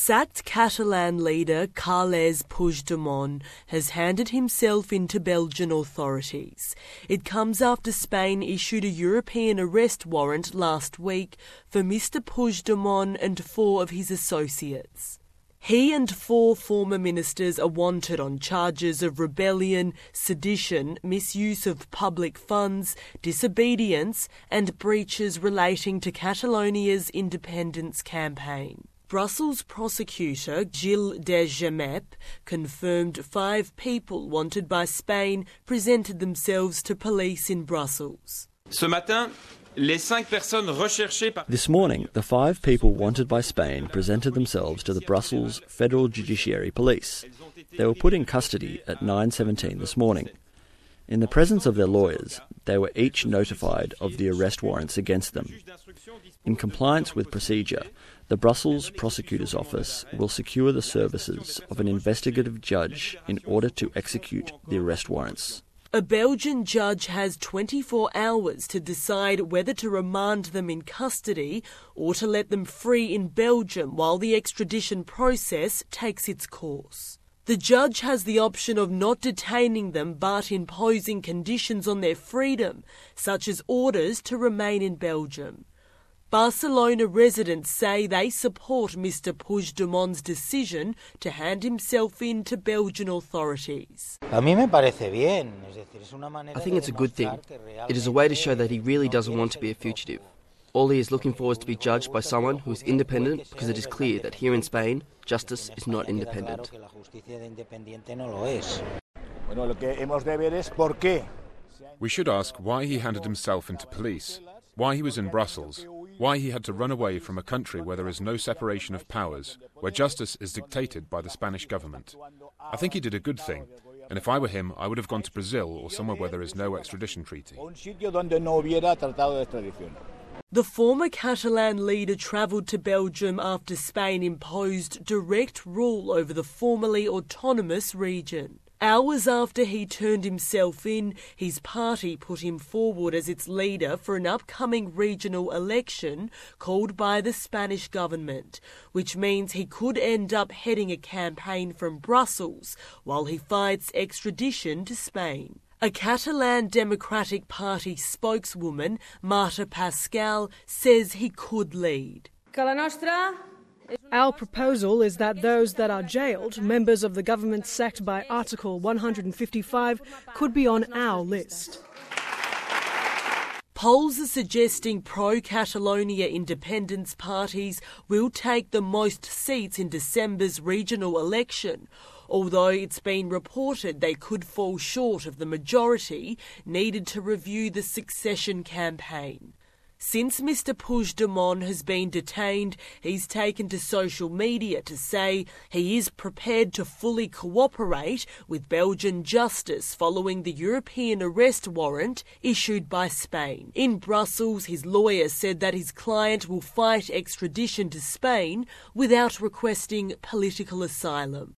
Sacked Catalan leader Carles Puigdemont has handed himself in to Belgian authorities. It comes after Spain issued a European arrest warrant last week for Mr Puigdemont and 4 of his associates. He and 4 former ministers are wanted on charges of rebellion, sedition, misuse of public funds, disobedience and breaches relating to Catalonia's independence campaign. Brussels prosecutor Gilles de Gemep confirmed 5 people wanted by Spain presented themselves to police in Brussels. This morning, the 5 people wanted by Spain presented themselves to the Brussels Federal Judiciary Police. They were put in custody at 9:17 this morning. In the presence of their lawyers, they were each notified of the arrest warrants against them. In compliance with procedure, the Brussels Prosecutor's Office will secure the services of an investigative judge in order to execute the arrest warrants. A Belgian judge has 24 hours to decide whether to remand them in custody or to let them free in Belgium while the extradition process takes its course. The judge has the option of not detaining them but imposing conditions on their freedom, such as orders to remain in Belgium. Barcelona residents say they support Mr Puigdemont's decision to hand himself in to Belgian authorities. I think it's a good thing. It is a way to show that he really doesn't want to be a fugitive. All he is looking for is to be judged by someone who is independent, because it is clear that here in Spain, justice is not independent. We should ask why he handed himself into police, why he was in Brussels, why he had to run away from a country where there is no separation of powers, where justice is dictated by the Spanish government. I think he did a good thing, and if I were him, I would have gone to Brazil or somewhere where there is no extradition treaty. The former Catalan leader travelled to Belgium after Spain imposed direct rule over the formerly autonomous region. Hours after he turned himself in, his party put him forward as its leader for an upcoming regional election called by the Spanish government, which means he could end up heading a campaign from Brussels while he fights extradition to Spain. A Catalan Democratic Party spokeswoman, Marta Pascal, says he could lead. Our proposal is that those that are jailed, members of the government sacked by Article 155, could be on our list. Polls are suggesting pro-Catalonia independence parties will take the most seats in December's regional election, although it's been reported they could fall short of the majority needed to review the succession campaign. Since Mr Puigdemont has been detained, he's taken to social media to say he is prepared to fully cooperate with Belgian justice following the European arrest warrant issued by Spain. In Brussels, his lawyer said that his client will fight extradition to Spain without requesting political asylum.